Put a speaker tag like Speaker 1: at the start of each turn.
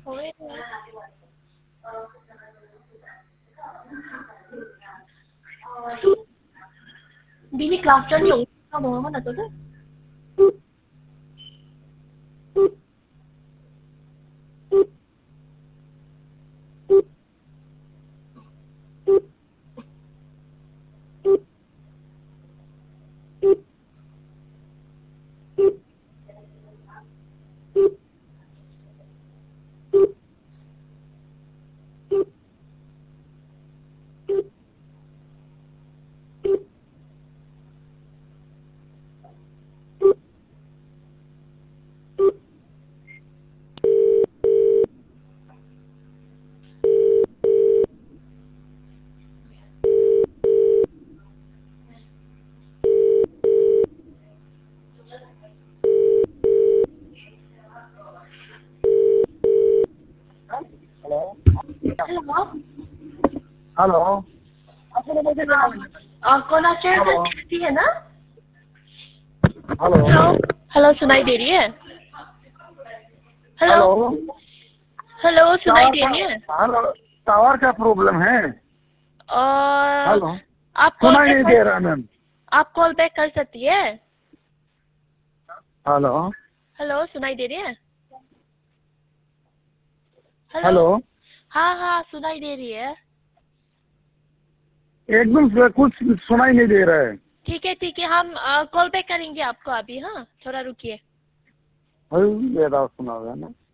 Speaker 1: Ôi, Bini Clapton yung mo na to.
Speaker 2: Hello
Speaker 1: hello
Speaker 2: hello कोला चेयर है ना?
Speaker 1: हेलो
Speaker 2: हेलो हेलो सुनाई दे रही है? हेलो
Speaker 1: हेलो
Speaker 2: हेलो सुनाई
Speaker 1: टावर
Speaker 2: दे
Speaker 1: का
Speaker 2: रही है?
Speaker 1: हेलो टावर का प्रॉब्लम है।
Speaker 2: और
Speaker 1: हेलो
Speaker 2: आप कॉल
Speaker 1: सुनाई
Speaker 2: बैक
Speaker 1: नहीं दे रहा मैम।
Speaker 2: आप कॉल बैक कर सकती है?
Speaker 1: हेलो
Speaker 2: हेलो सुनाई दे रही है? हेलो
Speaker 1: हेलो
Speaker 2: हाँ हाँ सुनाई दे रही है।
Speaker 1: एकदम से कुछ सुनाई नहीं दे रहा है।
Speaker 2: ठीक है हम कॉल बैक करेंगे आपको अभी। हाँ थोड़ा रुकिए।
Speaker 1: ये सुना हुआ है ना।